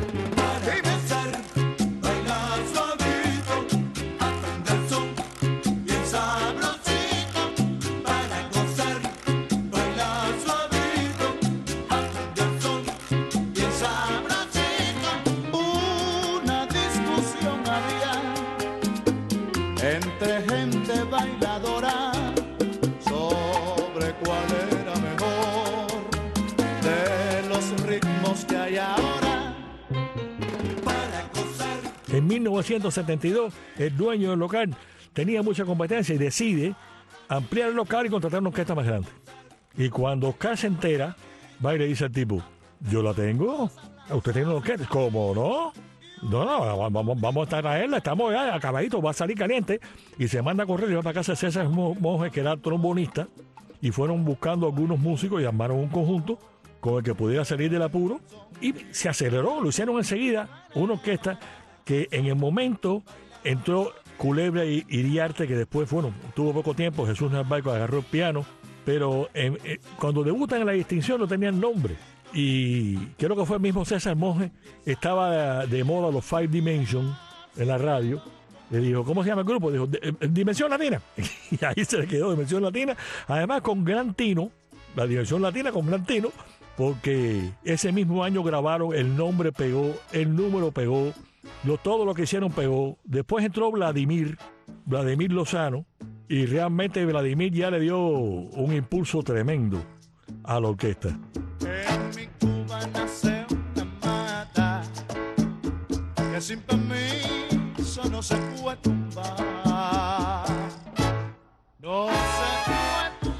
Entre gente bailadora sobre cuál era mejor de los ritmos que hay ahora para gozar. En 1972, el dueño del local tenía mucha competencia y decide ampliar el local y contratar una orquesta más grande. Y cuando Oscar se entera, va y le dice al tipo, yo la tengo, usted tiene una orquesta. ¿Cómo no? No, vamos a traerla, estamos ya acabaditos, va a salir caliente. Y se manda a correr y va para casa de César Monge, que era trombonista, y fueron buscando algunos músicos y armaron un conjunto con el que pudiera salir del apuro. Y se aceleró, lo hicieron enseguida, una orquesta que en el momento entró Culebra y Iriarte, que después, bueno, tuvo poco tiempo, Jesús Narváez agarró el piano, pero cuando debutan en La Distinción no tenían nombre. Y creo que fue el mismo César Monge, estaba de moda los Five Dimensions en la radio. Le dijo, ¿cómo se llama el grupo? Dijo, Dimensión Latina. Y ahí se le quedó, Dimensión Latina. Además con gran tino, la Dimensión Latina con gran tino, porque ese mismo año grabaron El Nombre pegó, El Número pegó, todo lo que hicieron pegó. Después entró Vladimir Lozano, y realmente Vladimir ya le dio un impulso tremendo a la orquesta. En mi Cuba nace una mata que sin permiso no se puede tumbar. No se puede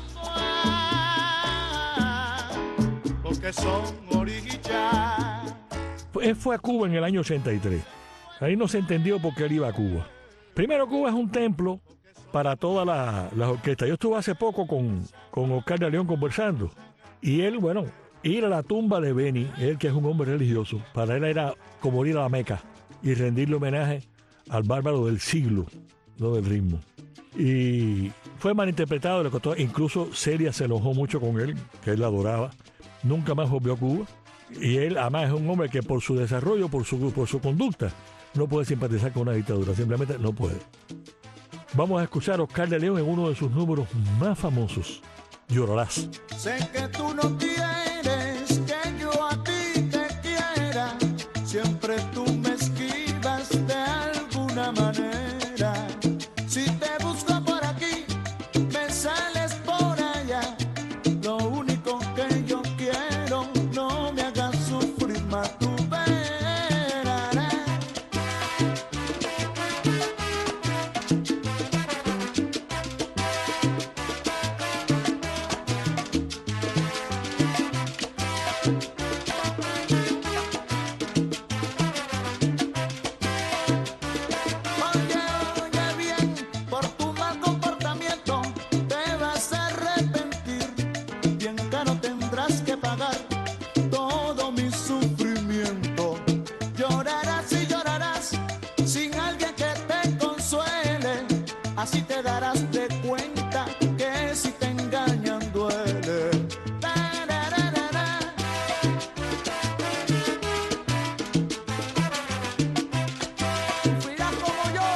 tumbar porque son orillas. Él fue a Cuba en el año 83. Ahí no se entendió por qué él iba a Cuba. Primero, Cuba es un templo para todas las orquestas. Yo estuve hace poco con Oscar de León conversando. Y él, bueno, ir a la tumba de Beni, él que es un hombre religioso, para él era como ir a la Meca y rendirle homenaje al bárbaro del siglo, no del ritmo. Y fue malinterpretado, le costó, incluso Celia se enojó mucho con él, que él la adoraba. Nunca más volvió a Cuba. Y él, además, es un hombre que por su desarrollo, por su conducta, no puede simpatizar con una dictadura, simplemente no puede. Vamos a escuchar a Oscar de León en uno de sus números más famosos, Llorarás. Sé que tú no quieres que yo a ti te quiera, siempre tú me esquivas de alguna manera. Si te busco por aquí, me sales por allá. Lo único que yo quiero, no me hagas sufrir más, tú verás. Así te darás de cuenta que si te engañan duele. Mira como yo.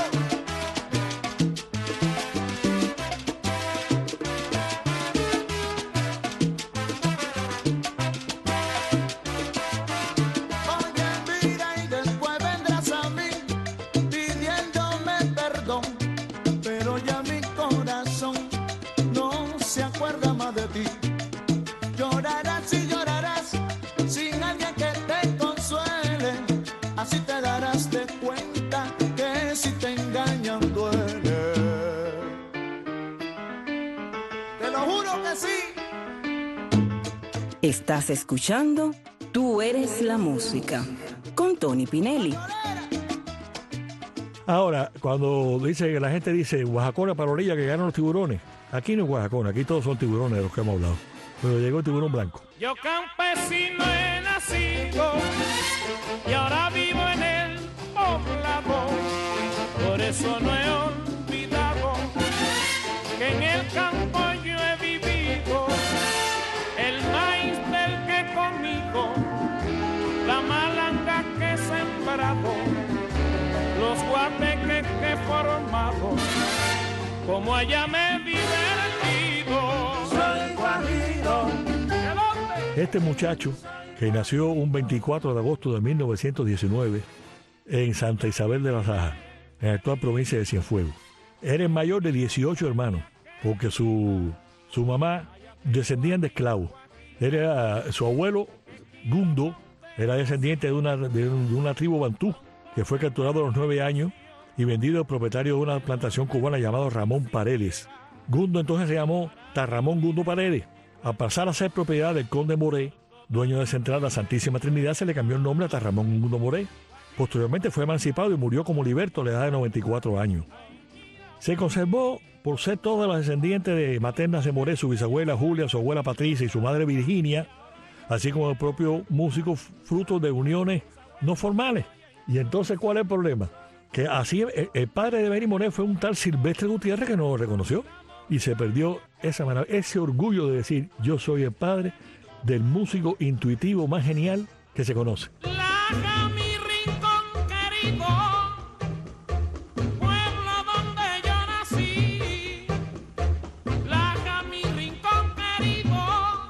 Oye, mira, y después vendrás a mí pidiéndome perdón. Pero ya mi corazón no se acuerda más de ti. Llorarás y llorarás sin alguien que te consuele. Así te darás de cuenta que si te engañan duele. Te lo juro que sí. Estás escuchando Tú Eres la Música con Tony Pinelli. Ahora, cuando la gente dice Guajacona para la orilla que ganan los tiburones, aquí no es Guajacona, aquí todos son tiburones de los que hemos hablado. pero llegó el tiburón blanco. Yo campesino he nacido y ahora vivo en el poblado, por eso no he olvidado que en el campo yo he vivido, el maíz del que conmigo, la malanga que he sembrado, los guateques que he formado, como allá me he divertido. Soy guajiro. Este muchacho, que nació un 24 de agosto de 1919 en Santa Isabel de la Raja, en la actual provincia de Cienfuegos, era el mayor de 18 hermanos, porque su mamá descendían de esclavos. Su abuelo, Gundo, era descendiente de una tribu bantú, que fue capturado a los 9 años y vendido al propietario de una plantación cubana llamado Ramón Paredes. Gundo entonces se llamó Ramón Gundo Paredes. Al pasar a ser propiedad del conde Moré, dueño de Central la Santísima Trinidad, se le cambió el nombre a Ramón Gundo Moré. Posteriormente fue emancipado y murió como liberto a la edad de 94 años. Se conservó por ser todas las descendientes de maternas de Moré, su bisabuela Julia, su abuela Patricia y su madre Virginia, así como el propio músico, fruto de uniones no formales. Y entonces, ¿cuál es el problema? Que así el padre de Benny Moré fue un tal Silvestre Gutiérrez que no lo reconoció y se perdió ese orgullo de decir: yo soy el padre del músico intuitivo más genial que se conoce. Laja mi rincón querido, pueblo donde yo nací. Laja mi rincón querido,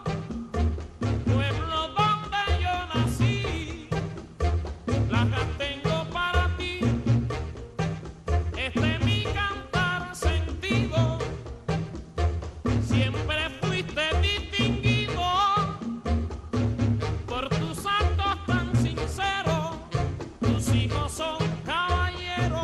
pueblo donde yo nací. Laja tengo para ti, este es mi cantar sentido. Siempre fuiste distinguido por tus actos tan sinceros. Tus hijos son caballeros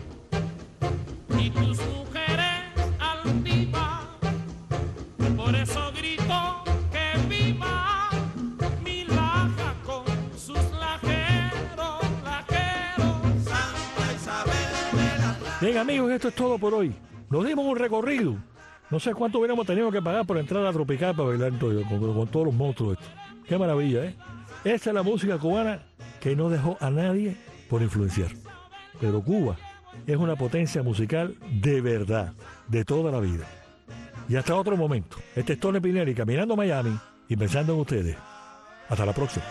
y tus mujeres altivas. Por eso grito que viva mi Laja con sus lajeros, lajeros. Santa Isabel de la Raja. Bien, amigos, esto es todo por hoy. Nos dimos un recorrido. No sé cuánto hubiéramos tenido que pagar por entrar a Tropical para bailar con todos los monstruos estos. Qué maravilla, ¿eh? Esta es la música cubana que no dejó a nadie por influenciar. Pero Cuba es una potencia musical de verdad, de toda la vida. Y hasta otro momento. Este es Tony Pineri caminando a Miami y pensando en ustedes. Hasta la próxima.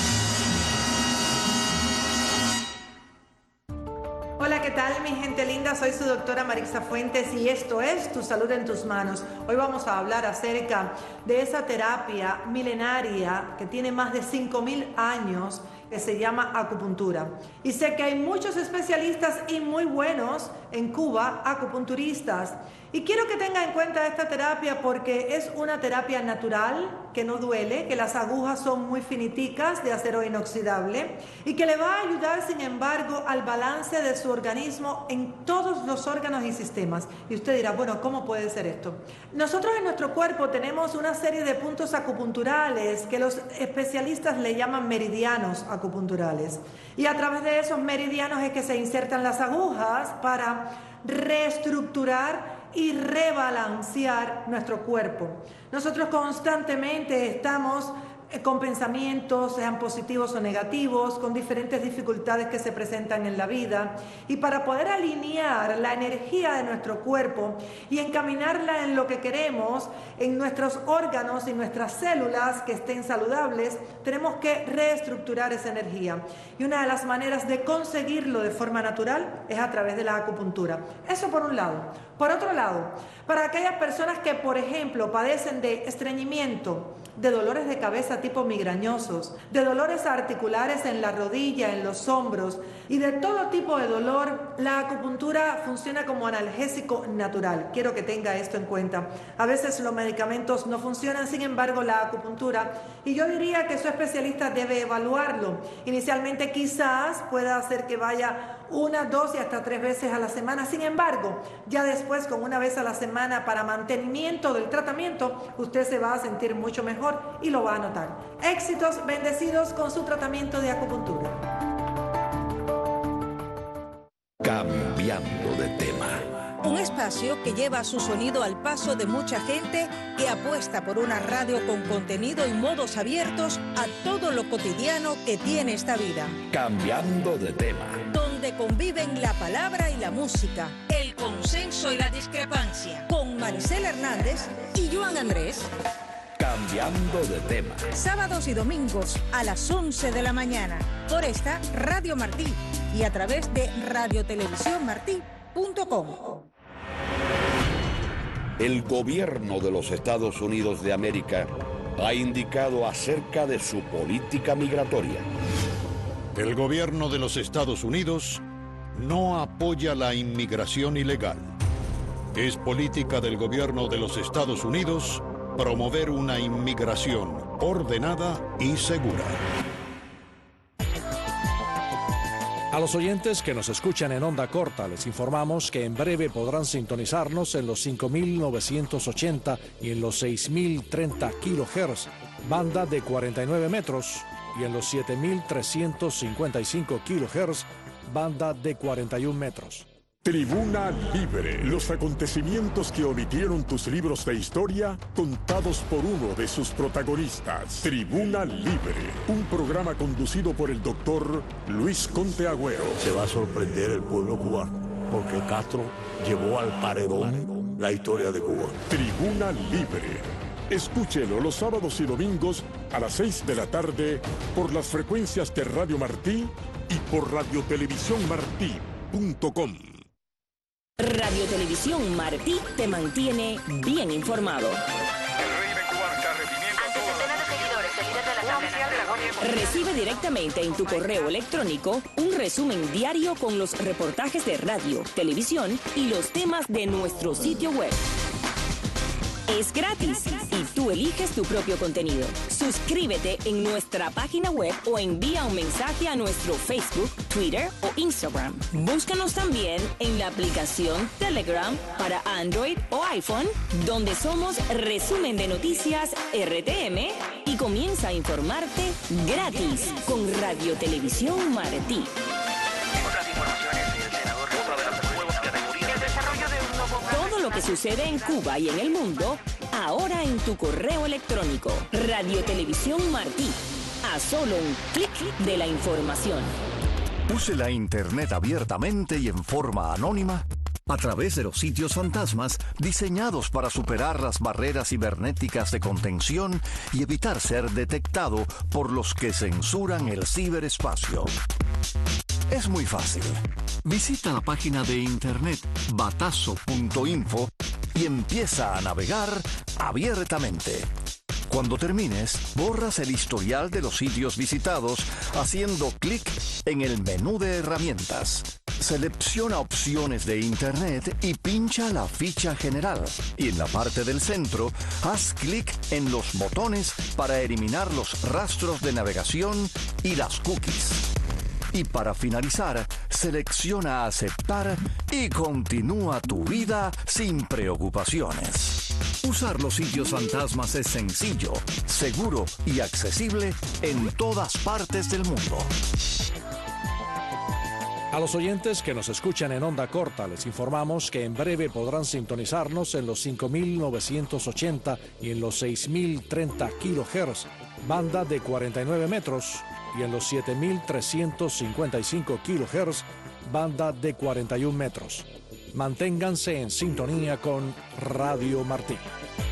Hola, ¿qué tal, mi gente linda? Soy su doctora Marixa Fuentes y esto es Tu Salud en Tus Manos. Hoy vamos a hablar acerca de esa terapia milenaria que tiene más de 5.000 años, que se llama acupuntura. Y sé que hay muchos especialistas y muy buenos en Cuba, acupunturistas. Y quiero que tenga en cuenta esta terapia porque es una terapia natural, que no duele, que las agujas son muy finiticas, de acero inoxidable, y que le va a ayudar, sin embargo, al balance de su organismo en todos los órganos y sistemas. Y usted dirá, bueno, ¿cómo puede ser esto? Nosotros en nuestro cuerpo tenemos una serie de puntos acupunturales que los especialistas le llaman meridianos acupunturales. Y a través de esos meridianos es que se insertan las agujas para reestructurar y rebalancear nuestro cuerpo. Nosotros constantemente estamos con pensamientos, sean positivos o negativos, con diferentes dificultades que se presentan en la vida, y para poder alinear la energía de nuestro cuerpo y encaminarla en lo que queremos, en nuestros órganos y nuestras células que estén saludables, tenemos que reestructurar esa energía. Y una de las maneras de conseguirlo de forma natural es a través de la acupuntura. Eso por un lado. Por otro lado, para aquellas personas que, por ejemplo, padecen de estreñimiento, de dolores de cabeza tipo migrañosos, de dolores articulares en la rodilla, en los hombros y de todo tipo de dolor, la acupuntura funciona como analgésico natural. Quiero que tenga esto en cuenta. A veces los medicamentos no funcionan, sin embargo la acupuntura, y yo diría que su especialista debe evaluarlo. Inicialmente quizás pueda hacer que vaya 1, 2 y hasta 3 veces a la semana. Sin embargo, ya después con 1 vez a la semana para mantenimiento del tratamiento, usted se va a sentir mucho mejor y lo va a notar. Éxitos, bendecidos con su tratamiento de acupuntura. Cambiando de tema. Un espacio que lleva su sonido al paso de mucha gente que apuesta por una radio con contenido y modos abiertos a todo lo cotidiano que tiene esta vida. Cambiando de tema. Donde conviven la palabra y la música, el consenso y la discrepancia. Con Maricela Hernández y Joan Andrés. Cambiando de tema. Sábados y domingos a las 11 de la mañana. Por esta Radio Martí y a través de radiotelevisiónmartí.com. El gobierno de los Estados Unidos de América ha indicado acerca de su política migratoria. El gobierno de los Estados Unidos no apoya la inmigración ilegal. Es política del gobierno de los Estados Unidos promover una inmigración ordenada y segura. A los oyentes que nos escuchan en onda corta, les informamos que en breve podrán sintonizarnos en los 5.980 y en los 6.030 kHz, banda de 49 metros, y en los 7.355 kHz, banda de 41 metros. Tribuna Libre, los acontecimientos que omitieron tus libros de historia contados por uno de sus protagonistas. Tribuna Libre, un programa conducido por el doctor Luis Conte Agüero. Se va a sorprender el pueblo cubano, porque Castro llevó al paredón la historia de Cuba. Tribuna Libre. Escúchelo los sábados y domingos a las 6 de la tarde por las frecuencias de Radio Martí y por radiotelevisiónmartí.com. Radio Televisión Martí te mantiene bien informado. Recibe directamente en tu correo electrónico un resumen diario con los reportajes de radio, televisión y los temas de nuestro sitio web. Es gratis y tú eliges tu propio contenido. Suscríbete en nuestra página web o envía un mensaje a nuestro Facebook, Twitter o Instagram. Búscanos también en la aplicación Telegram para Android o iPhone, donde somos Resumen de Noticias RTM, y comienza a informarte gratis con Radio Televisión Martí. Todo lo que sucede en Cuba y en el mundo, ahora en tu correo electrónico. Radio Televisión Martí. A solo un clic de la información. Use la Internet abiertamente y en forma anónima a través de los sitios fantasmas diseñados para superar las barreras cibernéticas de contención y evitar ser detectado por los que censuran el ciberespacio. Es muy fácil. Visita la página de internet batazo.info y empieza a navegar abiertamente. Cuando termines, borras el historial de los sitios visitados haciendo clic en el menú de herramientas. Selecciona opciones de internet y pincha la ficha general. Y en la parte del centro, haz clic en los botones para eliminar los rastros de navegación y las cookies. Y para finalizar, selecciona aceptar y continúa tu vida sin preocupaciones. Usar los sitios fantasmas es sencillo, seguro y accesible en todas partes del mundo. A los oyentes que nos escuchan en onda corta, les informamos que en breve podrán sintonizarnos en los 5.980 y en los 6.030 kHz, banda de 49 metros, y en los 7.355 kHz, banda de 41 metros. Manténganse en sintonía con Radio Martí.